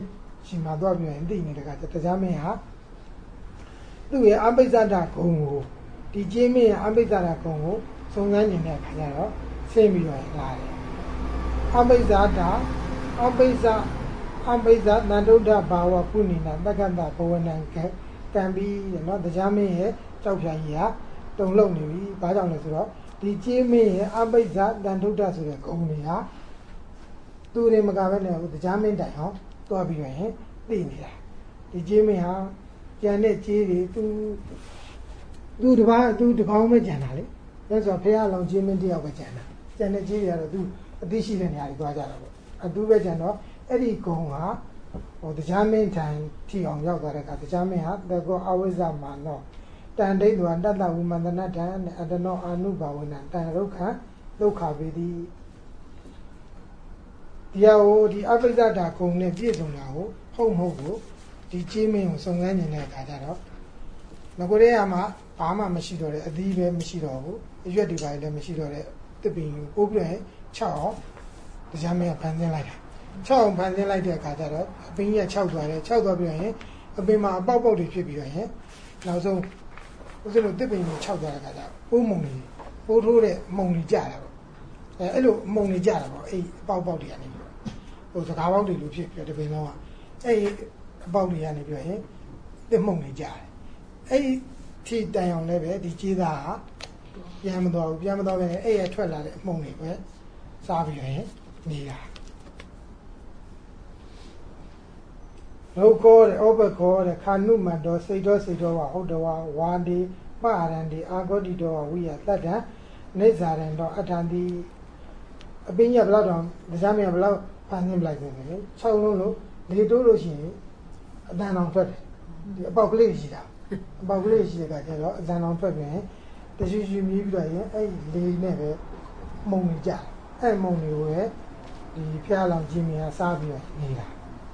ရှင်မှာသွားပြီးရင်သိနေတဲ့ကတရားမင်းဟာသူ့ရဲ့အပိစ္ဆဒဂုံကိုဒီကျေးမင်းရဲ့အပိစ္ဆဒဂုံကိုစုံစမ်းနေတဲ့အခါကျတော့ဆင်းပြီးတော့လာတယ်အပိစ္ဆဒအပိစ္ဆအပိစ္ဆနန္ဒုဒ္ဒဘာဝပုဏ္ဏနာတက္ကတဘဝနံကကံပြီးတဲ့နော်တရားမင်းရဲ့ကြောက်ဖြာကြီးဟာတုံလုံနေပြီဘာကြောင့်လဲဆိုတော့ဒီကျေးမင်းရဲ့အပိစ္ဆတန်ဒုဒ္ဒဆိုတဲ့ဂုံတွေဟာသူတွေမကပဲနဲ့ဟိုတရားမင်းတိုင်ဟောသွားပြီးတော့ရင်သိနေတာဒီကျေးမင်းဟာကျန်တဲ့ကျေးတွေသူသူတပါးသူတကောင်းပဲကျန်တာလေဒါဆိုဖះလောင်ကျေးမင်းတယောက်ပဲကျန်တာကျန်တဲ့ကျေးတွေကတော့သူအသိရှိတဲ့နေရာတွေသွားကြတာပေါ့အတူပဲကျန်တော့အဲ့ဒီဂုံဟာဟိုတရားမင်းတိုင်ထီအောင်ရောက်သွားတဲ့အခါတရားမင်းဟာတကောအဝိဇ္ဇမာနောတန်ဒိဋ္ဌဝတတ္တဝိမန္တနတံအတနောအာနုဘာဝနံတန်ရုခံဒုက္ခပေတိဒီဟာကိုဒီအပိစ္ဆဒဂုံနဲ့ပြည့်စုံတာကိုဟုတ်မဟုတ်ကိုဒီကျေးမင်းကိုစုံစမ်းနေတဲ့အခါကျတော့ငကိုရဲရမှာဘာမှမရှိတော့တဲ့အသီးပဲမရှိတော့ဘူးအရွက်တွေပါလည်းမရှိတော့တဲ့တစ်ပင်ကိုပို့ပြီး၆အောင်တရားမင်းကဖန်ဆင်းလိုက်တာ၆အောင်ဖန်ဆင်းလိုက်တဲ့အခါကျတော့အပင်ကြီးက၆သွားတယ်၆သွားပြီးရင်အပင်မှာအပေါက်ပေါက်တွေဖြစ်ပြီးတော့ရင်နောက်ဆုံးဥစ္စာလို့တစ်ပင်ကို၆သွားတဲ့အခါကျပိုးမုံတွေပိုးထိုးတဲ့မုံတွေကြတာပေါ့အဲအဲ့လိုမုံတွေကြတာပေါ့အဲ့အပေါက်ပေါက်တွေကနေပြီးတော့ဟိုစကားပေါက်တွေလိုဖြစ်ပြီးတော့တစ်ပင်လုံးကအဲ့အပေါက်တွေကနေပြီးတော့ရင်တစ်မုံတွေကြတယ်အဲ့ထိတန်အောင်လည်းပဲဒီကျေးသားဟာပြန်မသွားဘူးပြန်မသွားပဲအဲ့ရထွက်လာတဲ့အမှုန်တွေပဲစားပြီးရင်နေတာလောကောတဲ့ဩဘကောတဲ့ခာနုမတောစိတ်တော်စိတ်တော်ဝဟုတ်တော်ဝါဒီပရန္ဒီအာဂောတိတော်ဝိယတတ္တနေဇာရံတော်အထံဒီအပင်းရဘလောက်တော့တရားမရဘလောက်ဖန်ဆင်းလိုက်တယ်လေ၆လုံးလို့လေတိုးလို့ရှိရင်အတန်အောင်ထွက်တယ်ဒီအပေါက်ကလေးရှိတာအပေါက်ကလေးရှိတဲ့ကကျတော့အတန်အောင်ထွက်ပြန်တရှိရှိမြည်ပြီးတော့ရင်အဲ့လေနဲ့ပဲမုံနေကြအဲ့မုံတွေကိုပဲဒီဖျားလောင်ခြင်းများစားပြီးတော့နေတာ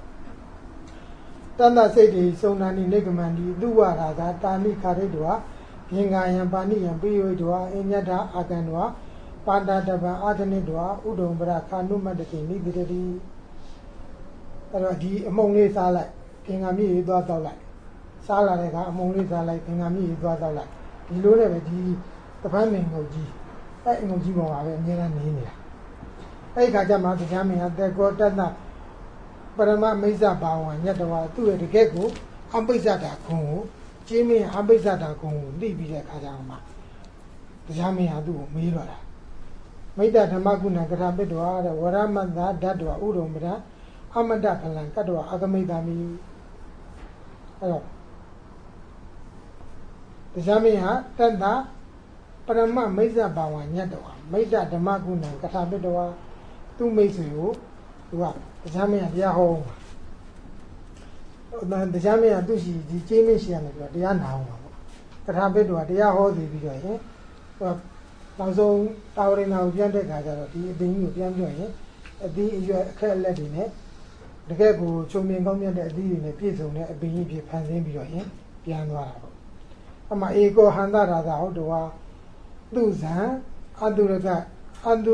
တဏ္ဍစိတ်တွေစုံနာနိနေကမန္တိသူဝရာသာတာနိခါရိတောငင်္ဂာယံပါဏိယံပိယိတောအညတ္ထအာကံတောပါတာတပံအာသနိတောဥဒုံပရခာနုမတ္တိနိတိတိအဲ့တော့ဒီအမုံလေးစားလိုက်ငင်္ဂာမြည်ရေးသွားတော့လိုက်စားလာတဲ့ကအမုံလေးစားလိုက်ငင်္ဂာမြည်ရေးသွားတော့လိုက်ဒီလိုနဲ့ပဲဒီတပန်းမင်ငုတ်ကြီးအဲ့ငုတ်ကြီးပေါ်မှာပဲအမြဲတမ်းနေနေတာအဲ့ဒီခါကျမှတရားမင်းဟာတေကောတတ္တပရမမိစ္ဆဘာဝံညတဝါသူ့ရဲ့တကယ်ကိုအပိစ္ဆဒဂုံကိုကျင်းမင်းအပိစ္ဆဒဂုံကိုသိပြီးတဲ့အခါကျမှတရားမင်းဟာသူ့ကိုမေးတော့တာမိတ္တဓမ္မကုဏကထာပိတ္တဝါတဲ့ဝရမတ္တဓာတ်တော်ဥဒုံပဒအမတ္တဖလံကတ္တဝအကမိတ္တမိအဲ့တော့တရားမင်းဟာတတ္တပရမမိစ္ဆဘာဝံညတဝါမိတ္တဓမ္မကုဏကထာပိတ္တဝါသူ့မိတ်ဆွေကိုသူကတရားမင်းကတရားဟောတရားမင်းကသူ့ရှိဒီကျေးမင်းရှိရတယ်ပြောတရားနာအောင်ပါပေါ့ကထာပိတ္တဝါတရားဟောသိပြီးတော့ရင်ဟိုနောက်ဆုံးတာဝရဏကိုပြန်တဲ့ခါကျတော့ဒီအပင်ကြီးကိုပြန်ပြောရင်အသီးအရွက်အခက်အလက်တွေနဲ့တကယ်ကိုချုံမြင်ကောင်းမြတ်တဲ့အသီးတွေနဲ့ပြည့်စုံတဲ့အပင်ကြီးဖြစ်ဖန်ဆင်းပြီးတော့ရင်ပြန်သွားတာပေါ့အမှဧကောဟန္တရာသာဟုတ်တော်သူဇံအတုရကအတု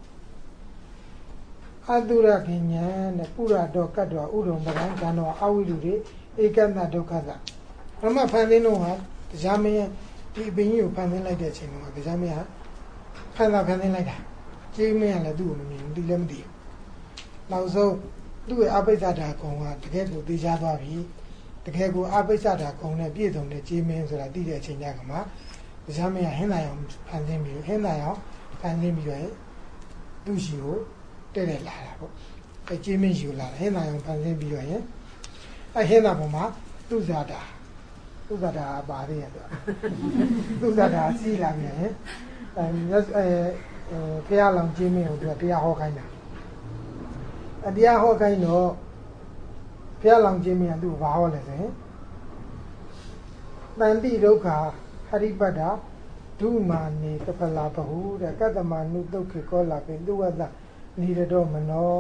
အတုရကဉ္ဉံနဲ့ပုရတော်ကတ်တော်ဥဒုံပရံကံတော်အဝိရုတွေဧကတဒုက္ခသဘုမဖန်ဆင်းတော့ဟာတရားမင်းဒီအပင်ကြီးကိုဖန်ဆင်းလိုက်တဲ့အချိန်မှာတရားမင်းဟာဖန်တာဖန်ဆင်းလိုက်တာကျေးမင်းကလည်းသူ့ကိုမမြင်ဘူးသိလည်းမသိဘူးနောက်ဆုံးသူ့ရဲ့အပိစ္ဆဒဂုံကတကယ်ကိုသိချသွားပြီတကယ်ကိုအပိစ္ဆဒဂုံနဲ့ပြည့်စုံတဲ့ကျေးမင်းဆိုတာသိတဲ့အချိန်ကျကမှတရားမင်းကဟင်းသာရောင်ဖန်ဆင်းပြီးဟင်းသာရောင်ဖန်ဆင်းပြီးတော့သူ့ရှိကိုတဲ့တဲ့လာတာပေါ့အဲကျေးမင်းရှိကိုလာဟင်းသာရောင်ဖန်ဆင်းပြီးတော့ရင်အဲဟင်းသာပေါ်မှာသူ့ဇာတာသူ့ဇာတာပါသေးရဲ့သူ့ဇာတာစီးလာပြန်ရင်အဲအဲဖះလောင်ကျေးမင်းကိုသူကတရားဟောခိုင်းတာအတရားဟောခိုင်းတော့ဖះလောင်ကျေးမင်းကသူ့ဘာဟောလဲဆိုရင်တန်တိဒုက္ခဟရိပတ္တဒုမာနေတဖလာဘဟုတဲ့ကတ္တမနုဒုက္ခေကောလာပင်သူဝတ္တနိရတောမနော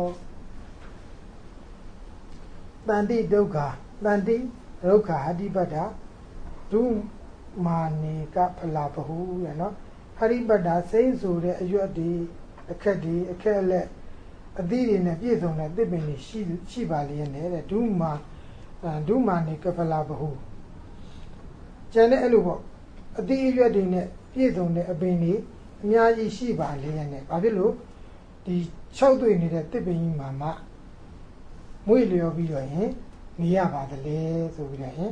တန်တိဒုက္ခတန်တိဒုက္ခဟရိပတ္တဒုမာနေကဖလာဘဟုတဲ့နော်ဟရိပတ္တစိမ့်ဆိုတဲ့အရွက်ဒီအခက်ဒီအခက်အလက်အသီးတွေနဲ့ပြည့်စုံတဲ့သစ်ပင်တွေရှိရှိပါလျက်နဲ့တဲ့ဒုမာဒုမာနေကဖလာဘဟုကျန်တဲ့အဲ့လိုပေါ့အသီးအရွက်တွေနဲ့ပြည့်စုံတဲ့အပင်တွေအများကြီးရှိပါလျက်နဲ့ဘာဖြစ်လို့ဒီ၆တွေ့နေတဲ့သစ်ပင်ကြီးမှာမှမွေ့လျော်ပြီးတော့ရင်နေရပါသလဲဆိုပြီးတော့ရင်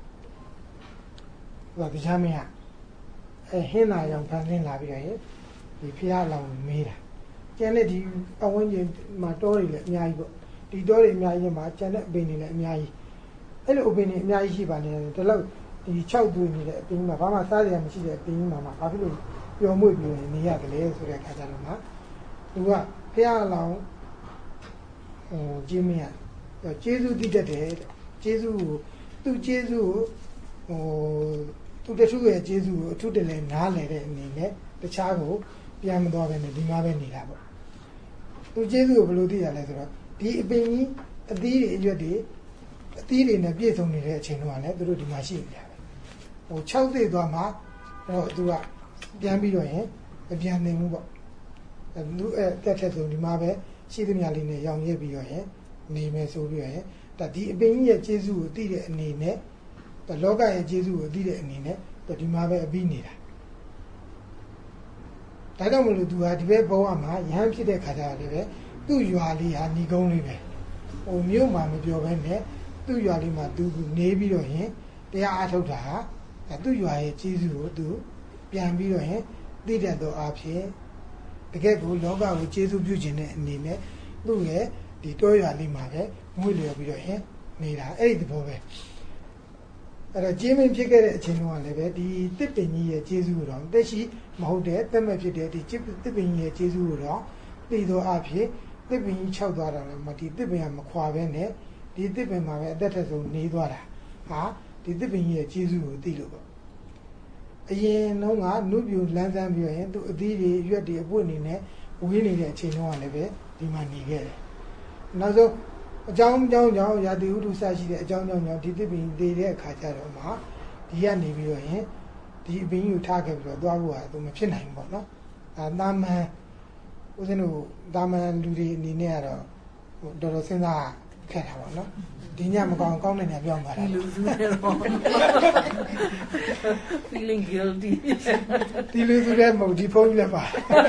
ဟိုတရားမင်းကအဲဟင်းသာရောင်ဖန်ဆင်းလာပြီးတော့ရင်ဒီဖျားလောင်မေးတာကျန်တဲ့ဒီအဝန်းကျင်မှာတောတွေလည်းအများကြီးပေါ့ဒီတောတွေအများကြီးမှာကျန်တဲ့အပင်တွေလည်းအများကြီးအဲ့လိုအပင်တွေအများကြီးရှိပါနေတယ်ဒါလို့ဒီ၆တွေ့နေတဲ့အပင်မှာဘာမှစားရမရှိတဲ့အပင်မှာမှာဘာဖြစ်လို့ပျော်မွေ့ပြီးနေရတယ်လဲဆိုတဲ့အခါကျတော့မှသူကဖျားလောင်ဟိုကျင်းမရကျေးဇူးတည်တတ်တယ်ကျေးဇူးကိုသူ့ကျေးဇူးကိုဟိုသူတချို့ရဲ့ကျေးဇူးကိုအထုတလည်းနားလည်တဲ့အနေနဲ့တခြားကိုပြန်မသွားပဲနဲ့ဒီမှာပဲနေတာပေါ့သူကျေးဇူးကိုဘယ်လိုသိရလဲဆိုတော့ဒီအပင်ကြီးအသီးတွေအရွက်တွေအသီးတွေနဲ့ပြည့်စုံနေတဲ့အချိန်တော့လည်းသူတို့ဒီမှာရှိနေကြတယ်ဟို၆သိသွားမှတော့သူကပြန်ပြီးတော့ရင်မပြန်နိုင်ဘူးပေါ့လူအဲတက်ထက်ဆုံးဒီမှာပဲရှိသမျှလေးနဲ့ရောင်ရက်ပြီးတော့ရင်နေမယ်ဆိုပြီးတော့ရင်ဒါဒီအပင်ကြီးရဲ့ကျေးဇူးကိုသိတဲ့အနေနဲ့ဒါလောကရဲ့ကျေးဇူးကိုသိတဲ့အနေနဲ့ဒီမှာပဲအပြီးနေတာဒါကြောင့်မလို့သူဟာဒီဘက်ဘဝမှာရဟန်းဖြစ်တဲ့ခါကျတော့လည်းပဲသူ့ရွာလေးဟာညီကုန်းလေးပဲဟိုမြို့မှာမပြောဘဲနဲ့သူ့ရွာလေးမှာသူနေပြီးတော့ရင်တရားအားထုတ်တာဟာသူ့ရွာရဲ့ကျေးဇူးကိုသူပြန်ပြီးတော့ရင်သိတတ်သောအဖြစ်တကယ်ကိုလောကကိုကျေးဇူးပြုခြင်းတဲ့အနေနဲ့သူ့ရဲ့ဒီတောရွာလေးမှာပဲမွေးလျော်ပြီးတော့ရင်နေတာအဲ့ဒီသဘောပဲအဲ့တော့ကျေးမင်းဖြစ်ခဲ့တဲ့အချိန်တုန်းကလည်းပဲဒီတစ်ပင်ကြီးရဲ့ကျေးဇူးကိုတော့တက်ရှိမဟုတ်တဲ့တက်မဲ့ဖြစ်တဲ့ဒီတစ်ပင်ကြီးရဲ့ကျေးဇူးကိုတော့သိသောအဖြစ်တစ်ပင်ကြီးခြောက်သွားတာလည်းမဒီတစ်ပင်ကမခွာပဲနဲ့ဒီတစ်ပင်မှာပဲအသက်ထက်ဆုံးနေသွားတာဟာဒီတစ်ပင်ကြီးရဲ့ကျေးဇူးကိုသိလို့ပေါ့အရင်တော့ကနုပြူလန်းဆန်းပြီးရင်သူအသီးတွေရွက်တွေအပွင့်နေနဲ့ဝေးနေတဲ့အချိန်တုန်းကလည်းပဲဒီမှာနေခဲ့တယ်နောက်ဆုံးအကြောင်းအကြောင်းကြောင့်ရာသီဥတုစရှိတဲ့အကြောင်းအကြောင်းကြောင့်ဒီတစ်ပင်သေးတဲ့အခါကျတော့မှဒီကနေပြီးတော့ရင်ဒီအပင်ကိုထားခဲ့ပြီးတော့သွားဖို့ဟာသူမဖြစ်နိုင်ဘူးပေါ့နော်အဲတာမန်ဦးဇင်းတို့တာမန်လူတွေအနေနဲ့ကတော့တော်တော်စဉ်းစားခက်တာပေါ့နော်ဒီညမကောင်းကောင်းတဲ့ညပြောင်းသွားတာဒီလူစုတဲ့တော့ feeling guilty ဒီလူစုတဲ့မဟုတ်ဒီဖုန်းကြီးလည်းပါ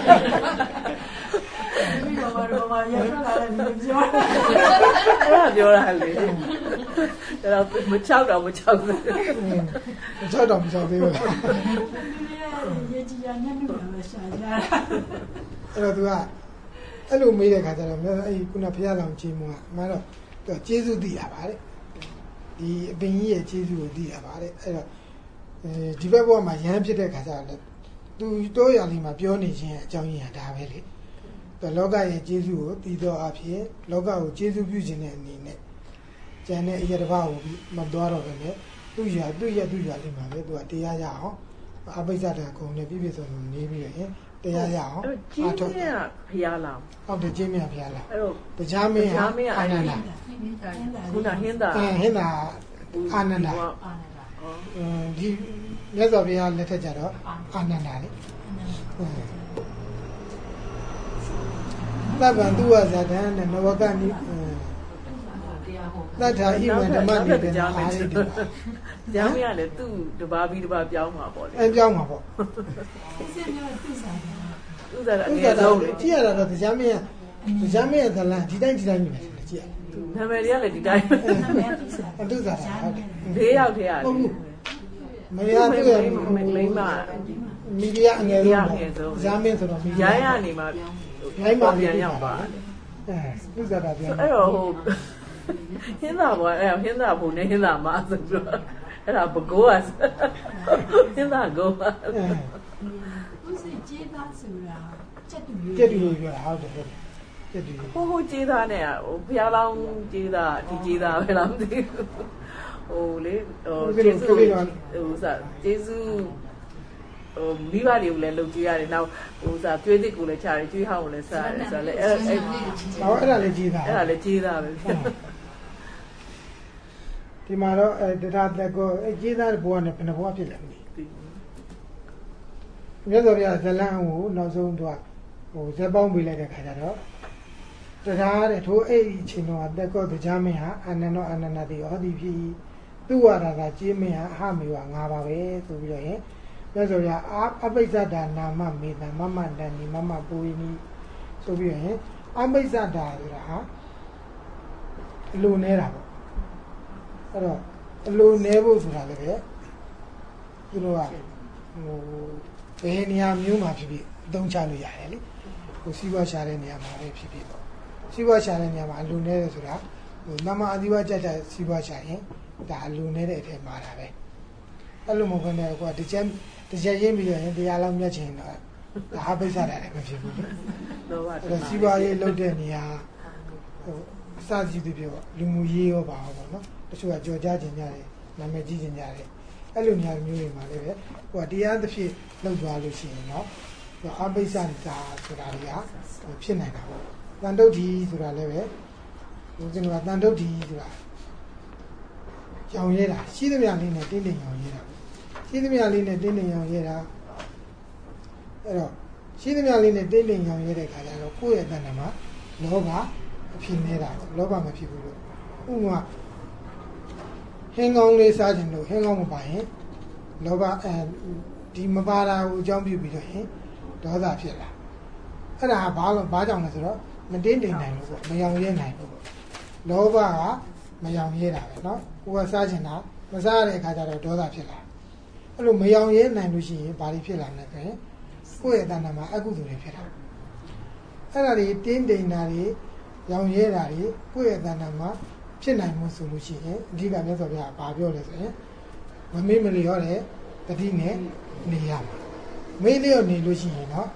ဒီလိုပါတော့မရရလာတယ်ဒီပြောအဲ့ဒါပြောတာလေအဲ့တော့မချောက်တော့မချောက်ဘူးမချောက်တော့မချောက်သေးဘူးရေကြီးရညနေမှာရှာကြအဲ့တော့သူကအဲ့လိုမေးတဲ့ခါကျတော့အဲ့ဒီခုနဖျားလောင်ကြီးမွားအမှန်တော့သူကျေးဇူးသိတာပါတဲ့ဒီအပင်ကြီးရဲ့ကျေးဇူးကိုသိတာပါတဲ့အဲ့တော့အဲဒီဘက်ဘဝမှာရဟန်းဖြစ်တဲ့ခါကျတော့သူတိုးရလေးမှာပြောနေခြင်းအကြောင်းရင်းကဒါပဲလေလောကရဲ့ကျေးဇူးကိုတည်တော်အဖြစ်လောကကိုကျေးဇူးပြုခြင်းတဲ့အနေနဲ့ကျန်တဲ့အရာတစ်ပါးကိုမသွားတော့ပဲလေသူ့ရသူ့ရသူ့ရလေးမှာပဲသူကတရားရအောင်အပိစ္ဆဒံကုံနဲ့ပြည့်ပြည့်စုံစုံနေပြီးရင်တရားရအောင်အားထုတ်တယ်ဖျားလောင်ဟုတ်တယ်ကျင်းမြဖျားလောင်အဲ့တော့တရားမင်းအာနန္ဒာခုနဟင်းသာဟင်းသာအာနန္ဒာဒီမြတ်စွာဘုရားလက်ထက်ကြတော့အာနန္ဒာလေသဗ္ဗံသူဝဇာတံနဲ့နဝကနိသတ္ထာဣဝံဓမ္မနိတေနအာရိတုကြားမရလေသူ့တပါးပြီးတပါးပြောင်းမှာပေါ့လေအဲပြောင်းမှာပေါ့စင်မျိုးသူစားတယ်သူစားတာအငယ်ဆုံးလေကြည့်ရတာတော့တရားမင်းတရားမင်းရဲ့ဇလံဒီတိုင်းဒီတိုင်းပဲကြည့်ရနာမည်တွေကလည်းဒီတိုင်းနာမည်သူစားတာဟုတ်တယ်၄ယောက်ထဲရတယ်ဟုတ်ဘူးမရသူ့ရဲ့မိန်းမမီဒီယာအငယ်ဆုံးတရားမင်းဆိုတော့မီဒီယာရိုင်းရနေမှာရိုင်းမှာပြန်ရောက်ပါအဲသူစားတာပြန်အဲ့တော့ဟိုဟင်းသာဘောအဲ့ဟင်းသာဘုံနဲ့ဟင်းသာမဆိုတော့အဲ့ဒါဘကိုးอ่ะဟင်းသာကိုပါဦးစိကျေးသားဆိုတာကျက်တူကျက်တူပြောတာဟုတ်တယ်ဟုတ်တယ်ကျက်တူဟိုဟိုကျေးသားနဲ့ဟိုဖျားလောင်းကျေးသားဒီကျေးသားပဲလားမသိဘူးဟိုလေဟိုကျေးဇူးဟိုစားကျေးဇူးဟိုမိဘတွေကိုလည်းလုပ်ကြည့်ရတယ်နောက်ဟိုစားကျွေးသစ်ကိုလည်းချရတယ်ကျွေးဟောင်းကိုလည်းစားရတယ်ဆိုတော့လေအဲ့အဲ့ဟောအဲ့ဒါလည်းကျေးသားအဲ့ဒါလည်းကျေးသားပဲဒီမှာတော့အဲတရားတက်ကိုအဲကျေးသားဘဝနဲ့ဘယ်နှဘဝဖြစ်လဲမသိမြတ်စွာဘုရားဇလံကိုနောက်ဆုံးတော့ဟိုဇက်ပေါင်းပေးလိုက်တဲ့ခါကျတော့တရားတဲ့ထိုအဲ့ဒီအချိန်တော့တက်ကောတရားမင်းဟာအနန္တောအနန္တတိဟောဒီဖြစ်သူဝါဒသာကြေးမင်းဟာအဟမေဝငါပါပဲဆိုပြီးတော့ရင်မြတ်စွာဘုရားအပိစ္ဆဒာနာမမေတ္တာမမတန်ဒီမမပူဝိနီဆိုပြီးတော့ရင်အပိစ္ဆဒာဆိုတာဟာအလိုနေတာပေါ့အဲ့တော့အလိုနေဖို့ဆိုတာလည်းပဲသူတို့ကဟိုဘယ်နေရာမျိုးမှာဖြစ်ဖြစ်အသုံးချလို့ရတယ်လေဟိုစီးပွားရှာတဲ့နေရာမှာပဲဖြစ်ဖြစ်ပေါ့စီးပွားရှာတဲ့နေရာမှာအလိုနေတယ်ဆိုတာဟိုနမအဒီဝကြကြစီးပွားရှာရင်ဒါအလိုနေတဲ့အထက်မှာတာပဲအဲ့လိုမဟုတ်ဘဲနဲ့ကွာတစ်ချက်တစ်ချက်ရင်းပြီးတော့ရင်တရားလောက်မြတ်ချင်တော့ဒါအပိစ္ဆဒာလည်းမဖြစ်ဘူးလောဘအဲ့တော့စီးပွားရေးလုပ်တဲ့နေရာဟိုအစစီးသူပြောလူမှုရေးရောပါဘောနော်တချို့ကကြော်ကြားခြင်းကြတယ်နာမည်ကြီးခြင်းကြတယ်အဲ့လိုနေရာမျိုးတွေမှာလည်းပဲဟိုတရားတစ်ဖြစ်လောက်သွားလို့ရှိရင်တော့အပိစ္ဆဒာဆိုတာတွေကဖြစ်နိုင်တာပေါ့တန်တုတ်ဒီဆိုတာလည်းပဲဦးဇင်းကတန်တုတ်ဒီဆိုတာရောင်ရဲတာရှိသမျှလေးနဲ့တင်းတင်းရောင်ရဲတာရှိသမျှလေးနဲ့တင်းတင်းရောင်ရဲတာအဲ့တော့ရှိသမျှလေးနဲ့တင်းတင်းရောင်ရဲတဲ့ခါကျတော့ကိုယ့်ရဲ့တဏ္ဍာမှာလောဘအဖြစ်နေတာပေါ့လောဘမဖြစ်ဘူးလို့ဥပမာဟင်းကောင်းလေးစားခြင်းလို့ဟင်းကောင်းမပါရင်လောဘအဲဒီမပါတာကိုအကြောင်းပြုပြီးတော့ရင်ဒေါသဖြစ်လာအဲ့ဒါဘာလို့ဘာကြောင့်လဲဆိုတော့မတင်းတင်းနိုင်လို့ပေါ့မရောင်ရဲနိုင်လို့ပေါ့လောဘကမရောင်ရဲတာပဲเนาะကိုယ်ကစားခြင်းတာမစားတဲ့အခါကျတော့ဒေါသဖြစ်လာအဲ့လိုမရောင်ရဲနိုင်လို့ရှိရင်ဘာတွေဖြစ်လာလဲဆိုရင်ကိုယ့်ရဲ့တဏ္ဍာမှာအကုသိုလ်တွေဖြစ်တာအဲ့ဒါတွေတင်းတင်းတာတွေရောင်ရဲတာတွေကိုယ့်ရဲ့တဏ္ဍာမှာဖြစ်နိုင်မှုဆိုလို့ရှိရင်အဓိကမြတ်စွာဘုရားဘာပြောလဲဆိုရင်မမေ့မလျော့တဲ့တတိနဲ့နေရမှာမေ့လျော့နေလို့ရှိရင်တော့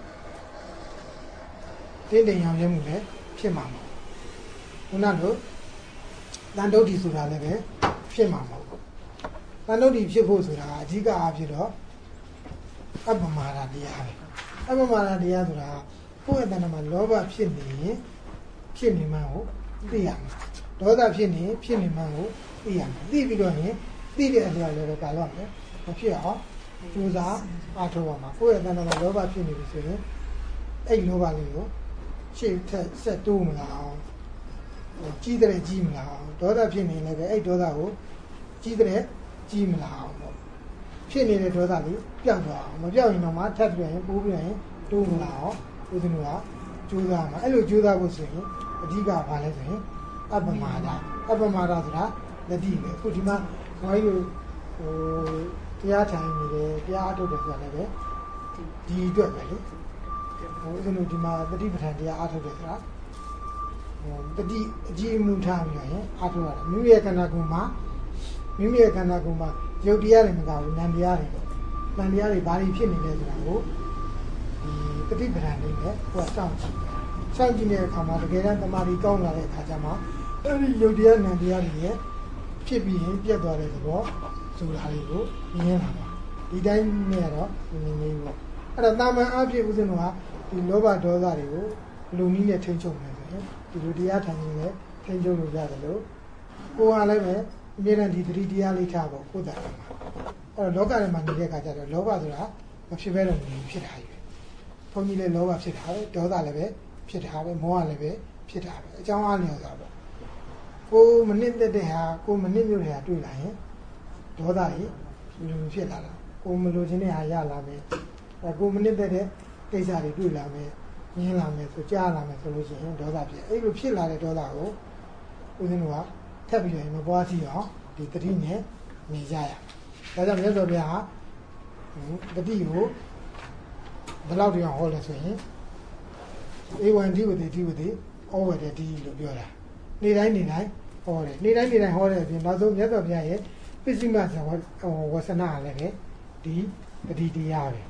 တင်းတင်းရောင်ရဲမှုလည်းဖြစ်မှာမဟုတ်ခုနကတန်တုတ်ဒီဆိုတာလည်းပဲဖြစ်မှာမဟုတ်တန်တုတ်ဒီဖြစ်ဖို့ဆိုတာအဓိကအဖြစ်တော့အပ္ပမာဒတရားပဲအပ္ပမာဒတရားဆိုတာကိုယ့်ရဲ့တဏ္ဍာမှာလောဘဖြစ်နေရင်ဖြစ်နေမှကိုသိရမှာဒေါသဖြစ်နေဖြစ်နေမှကိုသိရမှာသိပြီးတော့ရင်သိတဲ့အလျော်လည်းပဲကာလို့မယ်မဖြစ်အောင်ကြိုးစားအားထုတ်ရမှာကိုယ့်ရဲ့တဏ္ဍာမှာလောဘဖြစ်နေပြီဆိုရင်အဲ့လောဘလေးကိုရှေ့ထက်ဆက်တိုးမလားအောင်ကြီးတဲ့ကြီးမလားအောင်ဒေါသဖြစ်နေလည်းပဲအဲ့ဒေါသကိုကြီးတဲ့ကြီးမလားအောင်ပေါ့ဖြစ်နေတဲ့ဒေါသလေးပျောက်သွားအောင်မပျောက်ရင်တော့မှထပ်ပြီးရင်ပိုးပြီးရင်တိုးမလားအောင်ဦးဇင်းတို့ကကြိုးစားမှာအဲ့လိုကြိုးစားဖို့ဆိုရင်အဓိကဘာလဲဆိုရင်အပ္ပမာဒအပ္ပမာဒဆိုတာတတိပဲအခုဒီမှာဘာလို့ဟိုတရားထိုင်နေတယ်တရားအထုတ်တယ်ဆိုတာလည်းပဲဒီအတွက်ပဲလေဟိုဦးဇင်းတို့ဒီမှာတတိပဋ္ဌာန်တရားအထုတ်တယ်ဆိုတာဟိုတတိအကြည့်အမှုထားပြီးရင်အထုတ်ရတယ်မိမိရဲ့ခန္ဓာကိုယ်မှာမိမိရဲ့ခန္ဓာကိုယ်မှာယုတ်တရားတွေမကဘူးနံတရားတွေပေါ့နံတရားတွေဘာတွေဖြစ်နေလဲဆိုတာကိုဒီတတိပဋ္ဌာန်လေးနဲ့ကိုယ်စောင့်ကြည့်စောင့်ကြည့်နေတဲ့အခါမှာတကယ်တမ်းတမာတိကောင်းလာတဲ့အခါကျမှအဲဒီယုတ်တရားနံတရားတွေရဲ့ဖြစ်ပြီးရင်ပြတ်သွားတဲ့သဘောဆိုတာလေးကိုမြင်လာပါဒီတိုင်းနဲ့တော့မြင်နေဘူးပေါ့အဲ့တော့တာမန်အဖြစ်ဦးဇင်းတို့ကဒီလောဘဒေါသတွေကိုလူနည်းနဲ့ထိန်းချုပ်နေတယ်ဒီလိုတရားထိုင်နေနဲ့ထိန်းချုပ်လို့ရတယ်လို့ကိုယ်ကလည်းပဲအမြဲတမ်းဒီသတိတရားလေးထားဖို့ကိုယ်တိုင်မှာအဲ့တော့လောကထဲမှာနေတဲ့အခါကျတော့လောဘဆိုတာမဖြစ်ဘဲတော့မဖြစ်တာကြီးပဲဘုန်းကြီးလည်းလောဘဖြစ်တာပဲဒေါသလည်းပဲဖြစ်တာပဲမောဟလည်းပဲဖြစ်တာပဲအကြောင်းအားလျော်စွာပေါ့ကိုမနစ်သက်တဲ့ဟာကိုမနစ်မြို့တဲ့ဟာတွေ့လာရင်ဒေါသကြီးလူဖြစ်လာတာကိုမလိုချင်တဲ့ဟာရလာမယ်အဲကိုမနစ်သက်တဲ့ကိစ္စတွေတွေ့လာမယ်မြင်လာမယ်ဆိုကြားလာမယ်ဆိုလို့ရှိရင်ဒေါသဖြစ်အဲ့လိုဖြစ်လာတဲ့ဒေါသကိုဦးဇင်းတို့ကထပ်ပြီးတော့မပွားစီအောင်ဒီတတိနဲ့နေကြရဒါကြောင့်မြတ်စွာဘုရားဟာတတိကိုဘယ်လောက်တောင်ဟောလဲဆိုရင်ဧဝံဒီဝတိဒီဝတိဩဝတ္တတိလို့ပြောတာနေ့တိုင်းနေ့တိုင်းဟောတယ်နေ့တိုင်းနေ့တိုင်းဟောတဲ့အပြင်နောက်ဆုံးမြတ်စွာဘုရားရဲ့ပစ္စည်းမဇဝဝဆနာလည်းပဲဒီတတိတရားပဲ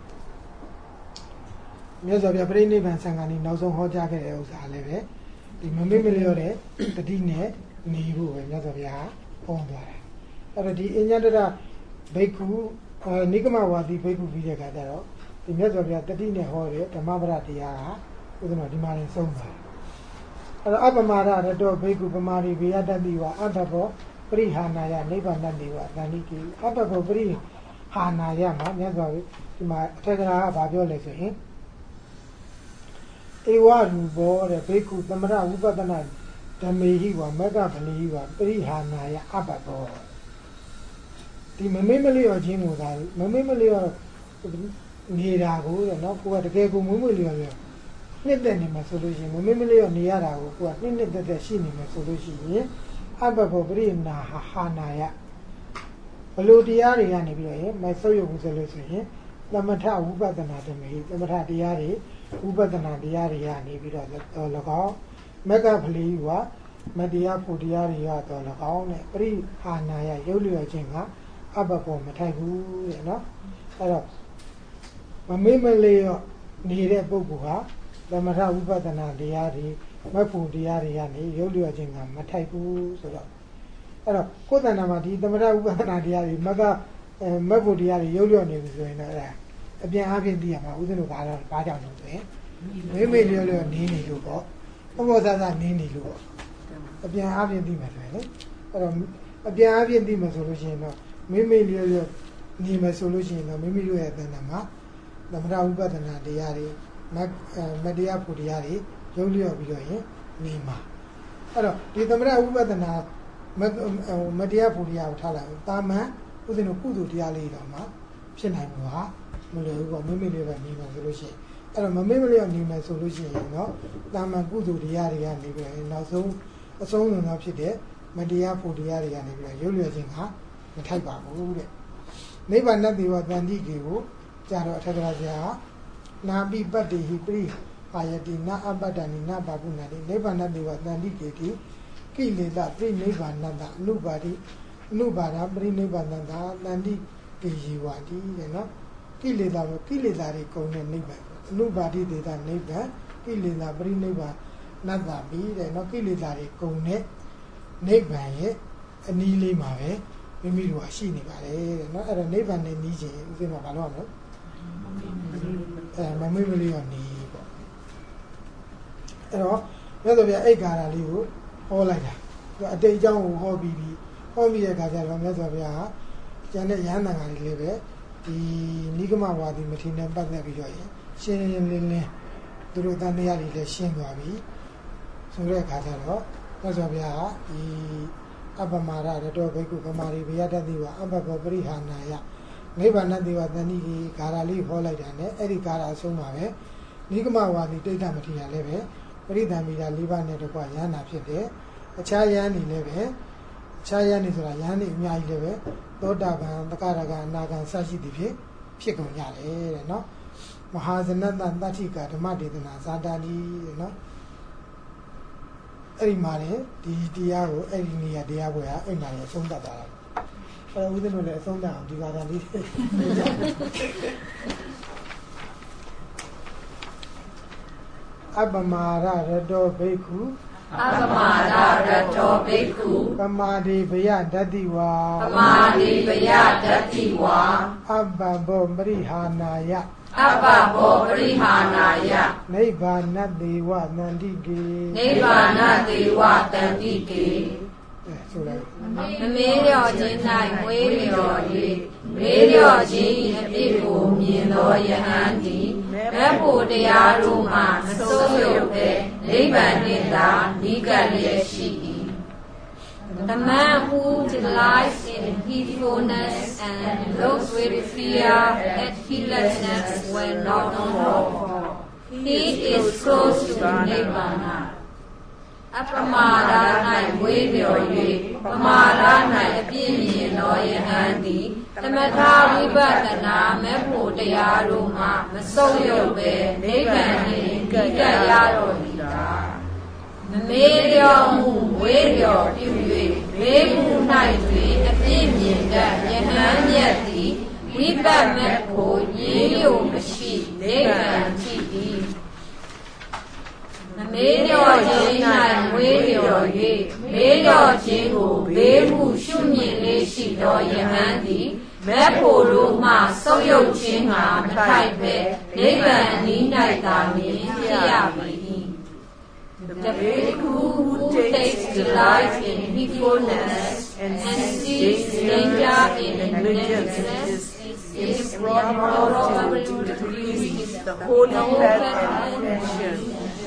မြတ်စွာဘုရားပြိဋိနိဗ္ဗာန်ဆံဃာနီနောက်ဆုံးဟောကြားခဲ့တဲ့ဥစ္စာလည်းပဲဒီမမေ့မလျော့တဲ့တတိနဲ့နေဖို့ပဲမြတ်စွာဘုရားဟောသွားတယ်အဲ့တော့ဒီအညတရဘိက္ခုနိဂမဝါဒီဘိက္ခုပြီးတဲ့အခါကျတော့ဒီမြတ်စွာဘုရားတတိနဲ့ဟောတဲ့ဓမ္မပဒတရားကဥဒ္ဒနာဒီမှာရင်ဆုံးသွားတယ်အဲ့တော့အပ္ပမာဒရတောဘိက္ခုပမာရိဘေယတတိဝအတ္တဘောပရိဟာနာယနိဗ္ဗာန်တေဝသန္တိကိအတ္တဘောပရိဟာနာယမှာမြတ်စွာဘုရားဒီမှာအထက်ကရာကဘာပြောလဲဆိုရင် Ewa Rubo, the Beku, Tamara, Upatana, the Mehiwa, Mega Paliwa, Perihanaya, Abago. The memory of Jim was I, memory of Nirago, and not what the Gego Mumuli. Let them my solution, memory of Niara, who are in the scene solution. Abago Brina Hanaya. Hello, the Ariani, my soul was a lesson. The Mata Upatana to me, the Mata Diari. Ubadana diaria ni bila lagao, mega paliwa, media pudiaria to lagao, pre hanaya yulia jinga, abapo matagu, you know. Hello, Mamimale nire bubuha, the Mata Ubadana diari, Mapu diaria ni yulia jinga, matagu, so. Hello, Kodanamadi, the Mata Ubadana diari, Maga, Mapu diari, yulia ni there. Again, having the amount within a bad out of it. Maybe you're needy look. What was that needy look? Again, having the matter. Again, having the solution. Maybe you're need my solution, or maybe you have the Nama, the Mauba and Diari, Media Pudiari, Julio Bigoye, Nima. Hello, did the Mauba the Media Pudia Tala, Tama, within a Pudu Diali Lama, Shinamua. Memory of Nima solution. I don't memory of Nima solution, you know. Lama Gudu Diaria and also a song on up there, Media for Diaria and Julia Zinga, the type of Never nothing was Bandigo, Jaro Tadrazia, Nabi Badi Hibri, Ayadina Abadanina Babunadi, never nothing was Nandikiti, Kili that three neighbor nada, nobody, nobody, bring neighbor nada, Nandi Kijiwadi, you know. Kilida, Kilidari Kone neighbor. Nobody did a neighbor. Kilida, bring neighbor, not that be, they no Kilidari Kone, neighbor, a nearly mave, maybe you are seeing it, not a neighbor named Niji, in a balloon. My memory on neighbor. You know, whether we are a garaliu or like that. A day young hobby, hobby a gazelle, whether we are Janet Yana live. The Nigama Wadi Matina Badavi, Shin Durutania, the Shingavi, Sura Cataro, Nazavia, the Abamara, the dog Kukamari, Viada Diva, Ababri Hanaya, Neva Nadiva, the Nigi, Karali, Holadane, Erikara Sumave, Nigama Wadi, Data Matia Leve, Rida Mida Liva Netopayana Pide, a Chayani Leve, Chayani Rayani, Mia Leve. Dodagan, the Karagan, Nagan, Sashi Divi, Pico Yale, you know. Mahazana, Natika, the Madi, the Nazadali, you know. Every money, the Diago, every near Diago, and I assume that. But we didn't know that song down, Abamara, the door Beku. Abamara Rato Beku Kamadi Baya Dadiwa Kamadi Baya Dadiwa Abba Bombri Hanaya Abba Bombri Hanaya Neighbor Nadiwa Nandigi Neighbor Nadiwa Nandigi Medio Jinai Medio Ye Medio Jin People Mino Yahandi Mepo de Aruma Soyo Neighbor Nida Nigali The man who delights in heedfulness and looks with fear at heedlessness when not known. He is close to Nibbana. Apamara nai wevyo ye, pamara nai apinyin no yahandi, tamatha vipatana mepo tayaruma, masoyo be, Nibbani gigayaro hita. Medio mu wevyo yue, vevu nai tui, apinyin da yahanyati, vipat mepo yeyo mashi, Nibban chidi. Medio Jinai Wedio Ye, Medio Jingu, Bebu Shunyin Leshi do Yahandi, Mepo Ruma, Soyo Jinga, Mataipe, Nibban Ninaitami, Tiabi. The Beku who takes delight in heedfulness and sees danger in negligence is probably to decrease the holy path and attention.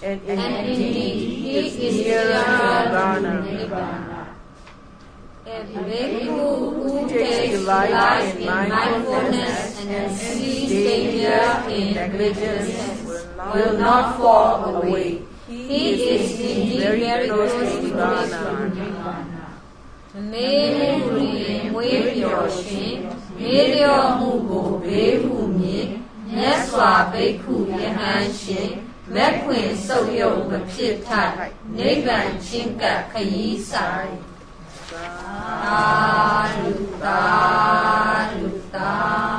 and and indeed he is is nearer nearer to to Nirvana. Nibbana. A bhikkhu who Takes takes delight delight in in mindfulness mindfulness and and sees danger danger in in negligence negligence will not fall away. He is indeed very close to Nirvana. မေမှုတွင်မွေးပျော်ရှင်မေလျော့မှုကိုဘေးဟုမြင်မြတ်စွာဘိက္ခုယဟန်ရှင်မက်ခွင်ဆုပ်ယုပ်မဖြစ်ထိုက်နိဗ္ဗာန်ချင်းကပ်ခရီးဆိုင်သာဓုသာဓုသာ